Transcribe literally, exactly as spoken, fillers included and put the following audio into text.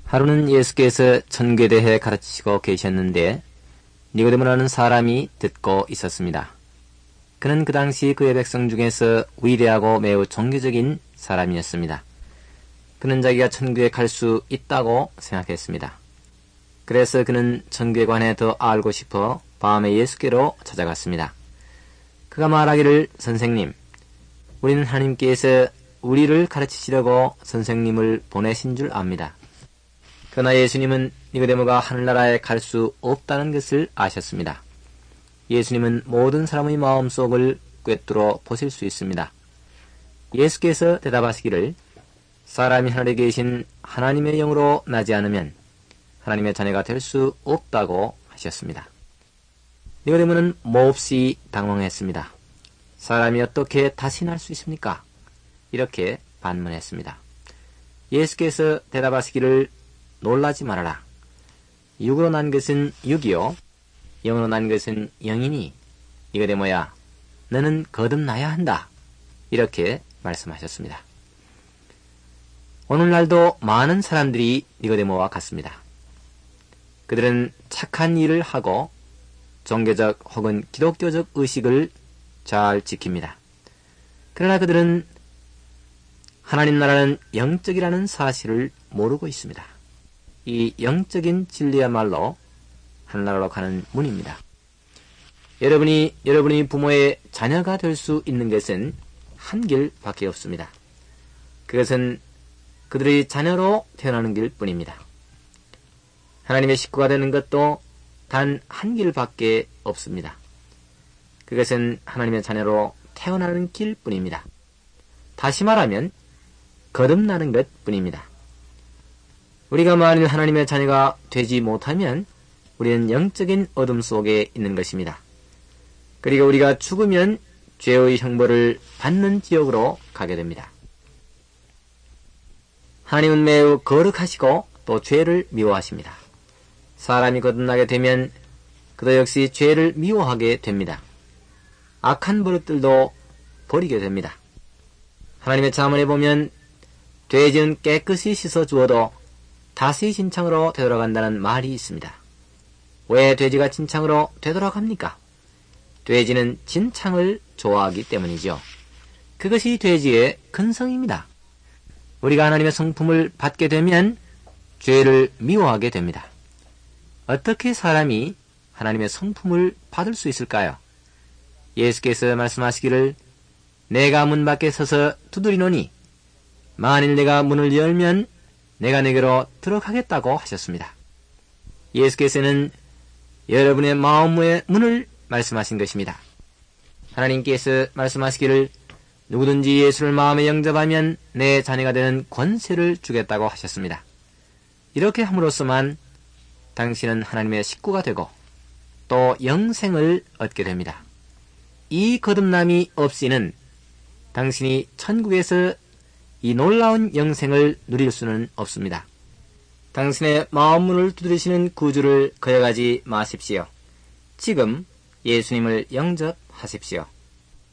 하루는 예수께서 천국에 대해 가르치시고 계셨는데 니고데모라는 사람이 듣고 있었습니다. 그는 그 당시 그의 백성 중에서 위대하고 매우 종교적인 사람이었습니다. 그는 자기가 천국에 갈 수 있다고 생각했습니다. 그래서 그는 천국에 관해 더 알고 싶어 밤에 예수께로 찾아갔습니다. 그가 말하기를, 선생님, 우리는 하나님께서 우리를 가르치시려고 선생님을 보내신 줄 압니다. 그러나 예수님은 니고데모가 하늘나라에 갈 수 없다는 것을 아셨습니다. 예수님은 모든 사람의 마음속을 꿰뚫어 보실 수 있습니다. 예수께서 대답하시기를, 사람이 하늘에 계신 하나님의 영으로 나지 않으면 하나님의 자녀가 될 수 없다고 하셨습니다. 니고데모는 몹시 당황했습니다. 사람이 어떻게 다시 날 수 있습니까? 이렇게 반문했습니다. 예수께서 대답하시기를, 놀라지 말아라. 육으로 난 것은 육이요 영으로 난 것은 영이니 니고데모야, 너는 거듭나야 한다. 이렇게 말씀하셨습니다. 오늘날도 많은 사람들이 니고데모와 같습니다. 그들은 착한 일을 하고 종교적 혹은 기독교적 의식을 잘 지킵니다. 그러나 그들은 하나님 나라는 영적이라는 사실을 모르고 있습니다. 이 영적인 진리야말로 하늘나라로 가는 문입니다. 여러분이 여러분의 부모의 자녀가 될 수 있는 것은 한 길밖에 없습니다. 그것은 그들의 자녀로 태어나는 길뿐입니다. 하나님의 식구가 되는 것도 단 한 길밖에 없습니다. 그것은 하나님의 자녀로 태어나는 길뿐입니다. 다시 말하면 거듭나는 것뿐입니다. 우리가 만일 하나님의 자녀가 되지 못하면 우리는 영적인 어둠 속에 있는 것입니다. 그리고 우리가 죽으면 죄의 형벌을 받는 지옥으로 가게 됩니다. 하나님은 매우 거룩하시고 또 죄를 미워하십니다. 사람이 거듭나게 되면 그도 역시 죄를 미워하게 됩니다. 악한 버릇들도 버리게 됩니다. 하나님의 잠언에 보면 돼지는 깨끗이 씻어 주어도 다시 진창으로 되돌아간다는 말이 있습니다. 왜 돼지가 진창으로 되돌아갑니까? 돼지는 진창을 좋아하기 때문이죠. 그것이 돼지의 근성입니다. 우리가 하나님의 성품을 받게 되면 죄를 미워하게 됩니다. 어떻게 사람이 하나님의 성품을 받을 수 있을까요? 예수께서 말씀하시기를, 내가 문 밖에 서서 두드리노니 만일 내가 문을 열면 내가 내게로 들어가겠다고 하셨습니다. 예수께서는 여러분의 마음의 문을 말씀하신 것입니다. 하나님께서 말씀하시기를, 누구든지 예수를 마음에 영접하면 내 자녀가 되는 권세를 주겠다고 하셨습니다. 이렇게 함으로써만 당신은 하나님의 식구가 되고 또 영생을 얻게 됩니다. 이 거듭남이 없이는 당신이 천국에서 이 놀라운 영생을 누릴 수는 없습니다. 당신의 마음문을 두드리시는 구주를 거역하지 마십시오. 지금 예수님을 영접하십시오.